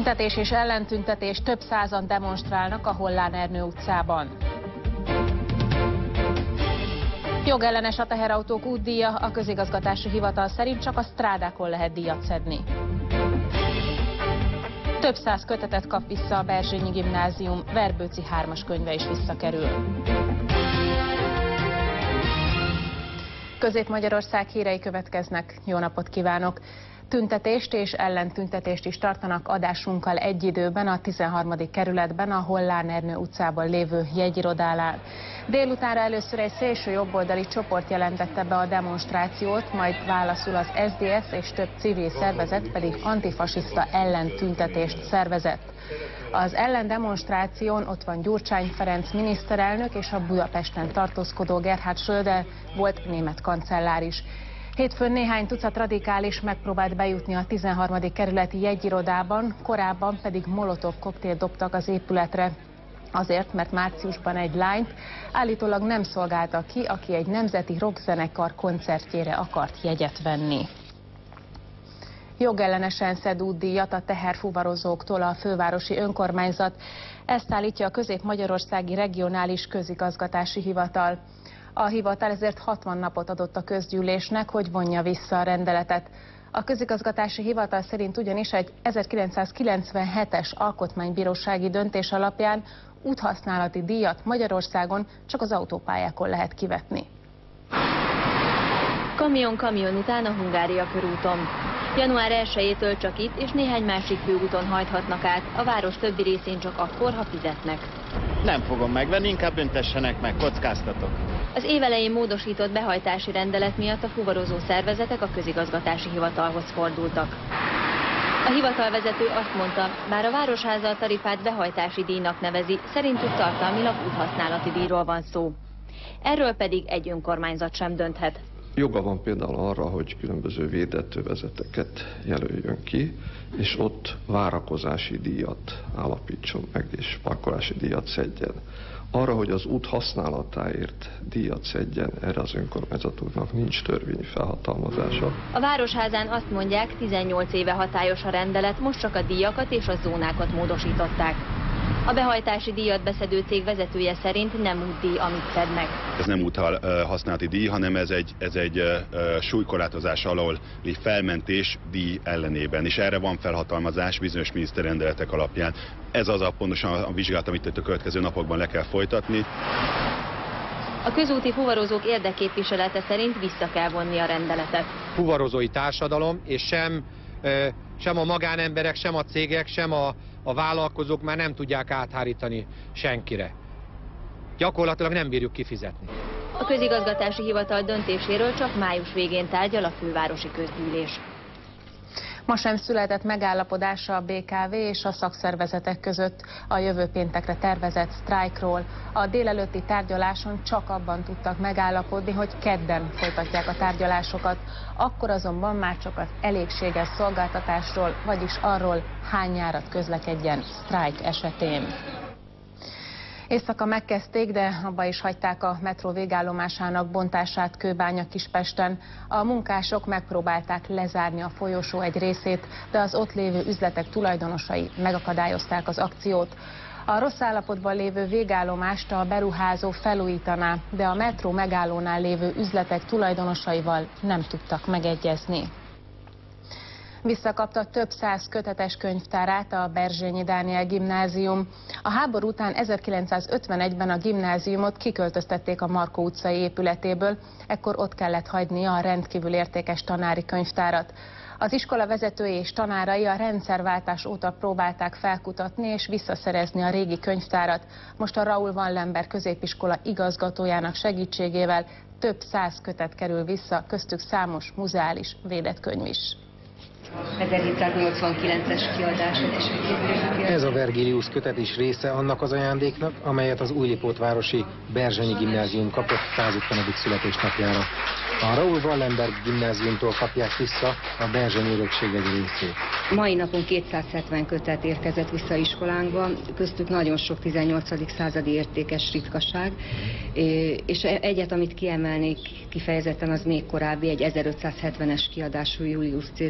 Tüntetés és ellentüntetés, több százan demonstrálnak a Hollán Ernő utcában. Jogellenes a teherautók útdíja, a közigazgatási hivatal szerint csak a strádákon lehet díjat szedni. Több száz kötetet kap vissza a Berzsenyi Gimnázium, Verbőci 3-as könyve is visszakerül. Közép-Magyarország hírei következnek. Jó napot kívánok! Tüntetést és ellentüntetést is tartanak adásunkkal egy időben a 13. kerületben, a Hollán Ernő utcában lévő jegyirodánál. Délutánra először egy szélső jobboldali csoport jelentette be a demonstrációt, majd válaszul az SZDSZ és több civil szervezet pedig antifasiszta ellentüntetést szervezett. Az ellendemonstráción ott van Gyurcsány Ferenc miniszterelnök és a Budapesten tartózkodó Gerhard Schröder volt német kancellár is. Hétfőn néhány tucat radikális megpróbált bejutni a 13. kerületi jegyirodában, korábban pedig molotov koktélt dobtak az épületre. Azért, mert márciusban egy lányt állítólag nem szolgálta ki, aki egy nemzeti rockzenekar koncertjére akart jegyet venni. Jogellenesen szed útdíjat a teherfuvarozóktól a fővárosi önkormányzat. Ezt állítja a Közép-Magyarországi Regionális Közigazgatási Hivatal. A hivatal ezért 60 napot adott a közgyűlésnek, hogy vonja vissza a rendeletet. A közigazgatási hivatal szerint ugyanis egy 1997-es alkotmánybírósági döntés alapján úthasználati díjat Magyarországon csak az autópályákon lehet kivetni. Kamion után a Hungária körúton. Január 1-től csak itt és néhány másik főúton hajthatnak át, a város többi részén csak akkor, ha fizetnek. Nem fogom megvenni, inkább büntessenek meg, kockáztatok. Az évelején módosított behajtási rendelet miatt a fuvarozó szervezetek a közigazgatási hivatalhoz fordultak. A hivatalvezető azt mondta, bár a Városháza a tarifát behajtási díjnak nevezi, szerintük tartalmilag úthasználati díjról van szó. Erről pedig egy önkormányzat sem dönthet. Joga van például arra, hogy különböző védett övezeteket jelöljön ki, és ott várakozási díjat állapítson meg, és parkolási díjat szedjen. Arra, hogy az út használatáért díjat szedjen, erre az önkormányzatoknak nincs törvényi felhatalmazása. A Városházán azt mondják, 18 éve hatályos a rendelet, most csak a díjakat és a zónákat módosították. A behajtási díjat beszedő cég vezetője szerint nem útdíj, amit szednek. Ez nem úthasználati díj, hanem ez egy súlykorlátozás alól felmentés díj ellenében, és erre van felhatalmazás bizonyos miniszterrendeletek alapján. Ez az pontosan a vizsgálat, amit itt a következő napokban le kell folytatni. A közúti fuvarozók érdekképviselete szerint vissza kell vonni a rendeletet. Fuvarozói társadalom, és sem a magánemberek, sem a cégek, sem a vállalkozók már nem tudják áthárítani senkire. Gyakorlatilag nem bírjuk kifizetni. A közigazgatási hivatal döntéséről csak május végén tárgyal a fővárosi közgyűlés. Ma sem született megállapodása a BKV és a szakszervezetek között a jövő péntekre tervezett sztrájkról. A délelőtti tárgyaláson csak abban tudtak megállapodni, hogy kedden folytatják a tárgyalásokat. Akkor azonban már csak az elégséges szolgáltatásról, vagyis arról, hány járat közlekedjen sztrájk esetén. Éjszaka megkezdték, de abba is hagyták a metró végállomásának bontását Kőbánya-Kispesten. A munkások megpróbálták lezárni a folyosó egy részét, de az ott lévő üzletek tulajdonosai megakadályozták az akciót. A rossz állapotban lévő végállomást a beruházó felújítaná, de a metró megállónál lévő üzletek tulajdonosaival nem tudtak megegyezni. Visszakapta több száz kötetes könyvtárát a Berzsenyi Dániel Gimnázium. A háború után 1951-ben a gimnáziumot kiköltöztették a Markó utcai épületéből, ekkor ott kellett hagynia a rendkívül értékes tanári könyvtárat. Az iskola vezetői és tanárai a rendszerváltás óta próbálták felkutatni és visszaszerezni a régi könyvtárat. Most a Raúl Wallenberg középiskola igazgatójának segítségével több száz kötet kerül vissza, köztük számos muzeális védett könyv is. 1789-es kiadás. Ez a Vergilius kötet is része annak az ajándéknak, amelyet az Újlipótvárosi Berzsenyi Gimnázium kapott 150. születésnapjára. A Raúl Wallenberg Gimnáziumtól kapják vissza a Berzsenyi örökség egy részét. Mai napon 270 kötet érkezett vissza iskolánkba, köztük nagyon sok 18. századi értékes ritkaság, és egyet, amit kiemelnék kifejezetten, az még korábbi, egy 1570-es kiadású Julius Cézár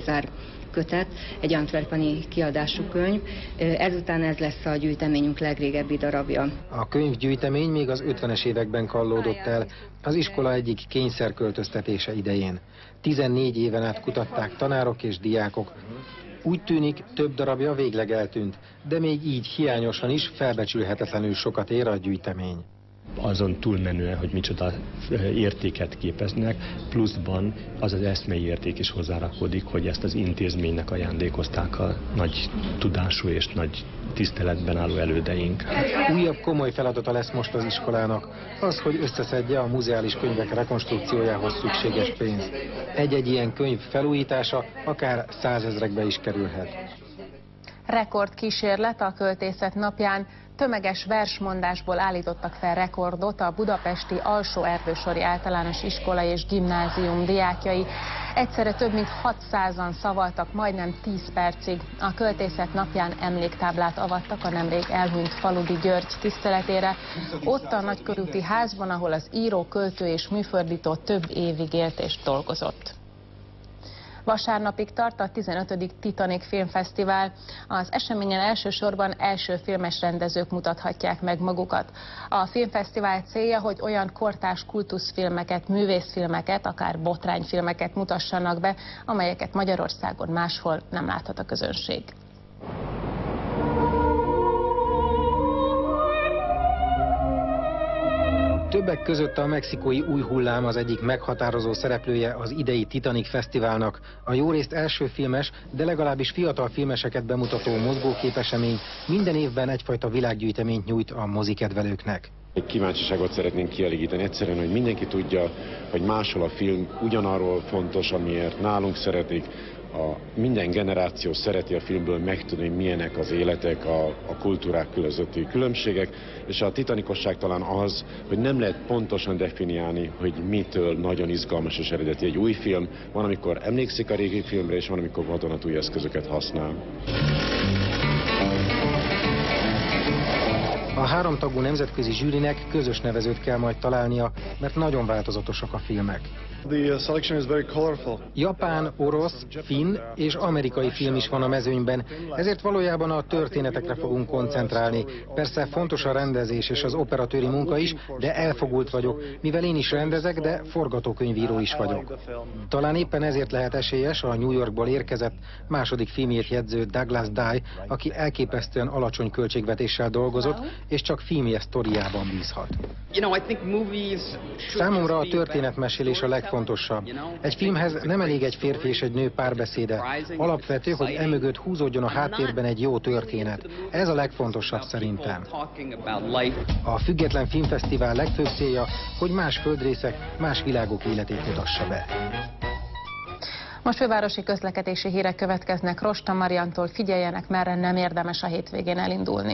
kötet, egy antwerpeni kiadású könyv. Ezután ez lesz a gyűjteményünk legrégebbi darabja. A könyvgyűjtemény még az 50-es években kallódott el, az iskola egyik kényszerköltöztetése idején. 14 éven át kutatták tanárok és diákok. Úgy tűnik, több darabja végleg eltűnt, de még így hiányosan is felbecsülhetetlenül sokat ér a gyűjtemény. Azon túlmenően, hogy micsoda értéket képeznek, pluszban az az eszmei érték is hozzárakódik, hogy ezt az intézménynek ajándékozták a nagy tudású és nagy tiszteletben álló elődeink. Újabb komoly feladata lesz most az iskolának, az, hogy összeszedje a muzeális könyvek rekonstrukciójához szükséges pénzt. Egy-egy ilyen könyv felújítása akár 100 000-ekbe is kerülhet. Rekordkísérlet a költészet napján. Tömeges versmondásból állítottak fel rekordot a budapesti Alsó-Erdősori Általános Iskola és Gimnázium diákjai. Egyszerre több mint 600-an szavaltak majdnem 10 percig. A költészet napján emléktáblát avattak a nemrég elhunyt Faludi György tiszteletére. Ott a Nagykörúti házban, ahol az író, költő és műfordító több évig élt és dolgozott. Vasárnapig tart a 15. Titanic Filmfesztivál. Az eseményen elsősorban első filmes rendezők mutathatják meg magukat. A filmfesztivál célja, hogy olyan kortárs kultuszfilmeket, művészfilmeket, akár botrányfilmeket mutassanak be, amelyeket Magyarországon máshol nem láthat a közönség. Többek között a mexikói új hullám az egyik meghatározó szereplője az idei Titanic Fesztiválnak. A jórészt első filmes, de legalábbis fiatal filmeseket bemutató mozgóképesemény minden évben egyfajta világgyűjteményt nyújt a mozikedvelőknek. Egy kíváncsiságot szeretnénk kielégíteni egyszerűen, hogy mindenki tudja, hogy máshol a film ugyanarról fontos, amiért nálunk szeretik. Minden generáció szereti a filmből megtudni, milyenek az életek, a kultúrák közötti különbségek, és a titanikosság talán az, hogy nem lehet pontosan definiálni, hogy mitől nagyon izgalmas és eredeti egy új film. Van, amikor emlékszik a régi filmre, és van, amikor vadonatúj eszközöket használ. A háromtagú nemzetközi zsűrinek közös nevezőt kell majd találnia, mert nagyon változatosak a filmek. Japán, orosz, finn és amerikai film is van a mezőnyben, ezért valójában a történetekre fogunk koncentrálni. Persze fontos a rendezés és az operatőri munka is, de elfogult vagyok, mivel én is rendezek, de forgatókönyvíró is vagyok. Talán éppen ezért lehet esélyes a New Yorkból érkezett második filmjét jegyző Douglas Dye, aki elképesztően alacsony költségvetéssel dolgozott, és csak filmje sztoriában bízhat. Számomra a történetmesélés a legfontosabb. Egy filmhez nem elég egy férfi és egy nő párbeszéde. Alapvető, hogy emögött húzódjon a háttérben egy jó történet. Ez a legfontosabb szerintem. A Független Filmfesztivál legfőbb célja, hogy más földrészek, más világok életét mutassa be. Most fővárosi közlekedési hírek következnek. Rosta Mariantól figyeljenek, merre nem érdemes a hétvégén elindulni.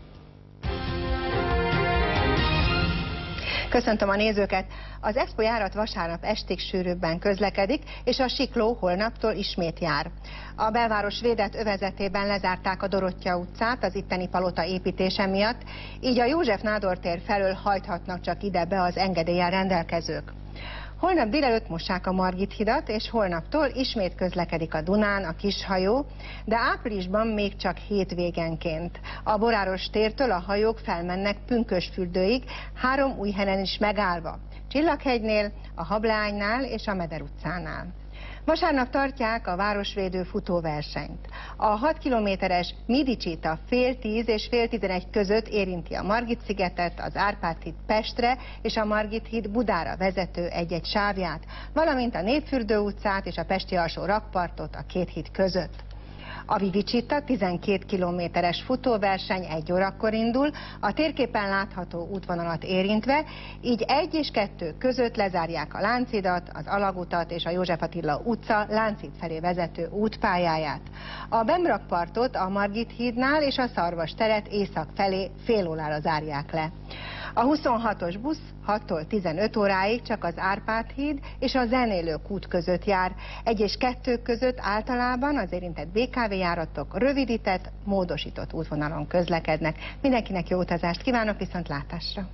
Köszöntöm a nézőket! Az Expo járat vasárnap estig sűrűbben közlekedik, és a Sikló holnaptól ismét jár. A belváros védett övezetében lezárták a Dorottya utcát az itteni palota építése miatt, így a József Nádor tér felől hajthatnak csak ide be az engedéllyel rendelkezők. Holnap délelőtt mossák a Margit hidat, és holnaptól ismét közlekedik a Dunán a kishajó, de áprilisban még csak hétvégenként. A Boráros tértől a hajók felmennek Pünkösfürdőig, 3 új helyen is megállva. Csillaghegynél, a Hableánynál és a Meder utcánál. Vasárnap tartják a városvédő futóversenyt. A 6 kilométeres Midicita fél 10 és fél 11 között érinti a Margit-szigetet, az Árpád-híd Pestre és a Margit-híd Budára vezető egy-egy sávját, valamint a Népfürdő utcát és a pesti alsó rakpartot a két híd között. A Vivicita 12 kilométeres futóverseny 1 órakor indul, a térképen látható útvonalat érintve, így 1 és 2 között lezárják a Láncidat, az Alagutat és a József Attila utca Láncid felé vezető útpályáját. A Bemrakpartot a Margit hídnál és a Szarvas teret észak felé fél órára zárják le. A 26-os busz 6-tól 15 óráig csak az Árpád-híd és a Zenélők út között jár. 1 és 2 között általában az érintett BKV járatok rövidített, módosított útvonalon közlekednek. Mindenkinek jó utazást kívánok, viszontlátásra!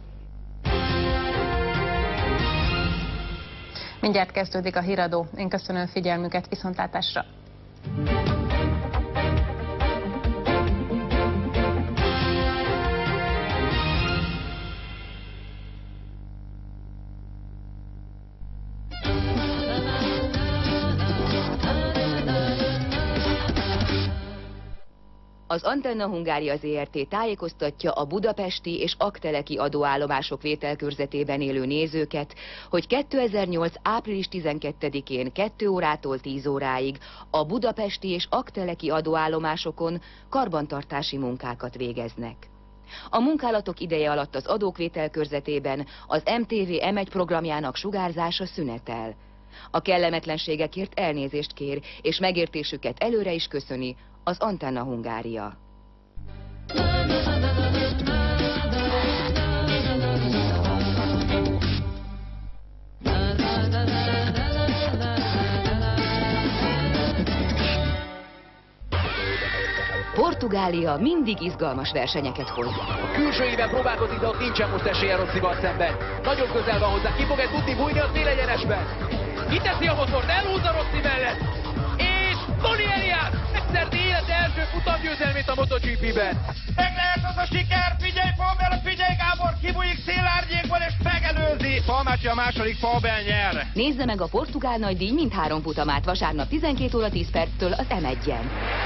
Mindjárt kezdődik a híradó. Én köszönöm figyelmüket, viszontlátásra! Az Antenna Hungária Zrt. Tájékoztatja a budapesti és akteleki adóállomások vételkörzetében élő nézőket, hogy 2008. április 12-én 2 órától 10 óráig a budapesti és akteleki adóállomásokon karbantartási munkákat végeznek. A munkálatok ideje alatt az adók vételkörzetében az MTV M1 programjának sugárzása szünetel. A kellemetlenségekért elnézést kér, és megértésüket előre is köszöni az Antenna Hungária. Portugália mindig izgalmas versenyeket hoz. A külsőjében próbálkozik, de ott nincsen most esélye Rossival szemben. Nagyon közel van hozzá, ki fog egy tudni bújni a szélegyenesben. Kiteszi a motort, elhúzza Rossi mellett, és Tony Elias megszerzi élete első futamgyőzelmét a MotoGP-ben. Meg lehet az a siker, figyelj Falbel, figyelj Gábor, kibújik szélárnyékban és megelőzi. Falmácsi a második, Falbel nyer. Nézze meg a portugál nagydíj mindhárom futamát vasárnap 12 óra 10 perctől az M1-en.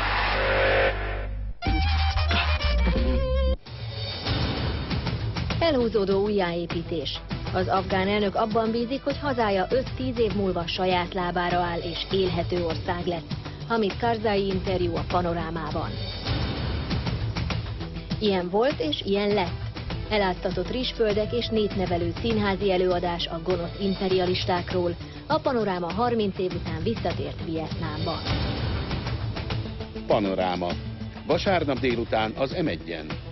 Elhúzódó újjáépítés. Az afgán elnök abban bízik, hogy hazája 5-10 év múlva saját lábára áll és élhető ország lesz. Hamid Karzai interjú a Panorámában. Ilyen volt és ilyen lett. Eláztatott rizsföldek és nétnevelő színházi előadás a gonosz imperialistákról. A Panoráma 30 év után visszatért Vietnámba. Panoráma. Vasárnap délután az M1-en.